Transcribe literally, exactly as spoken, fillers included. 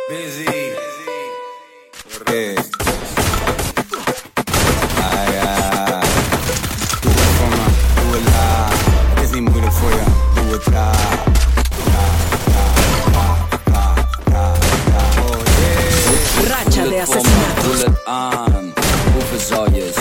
Busy. Hey. Ah, ja. Doe het voor me, doe het laat. Het is niet moeilijk voor je, doe het raar. Racha de asesinatos. Voel het aan, hoeveel zal je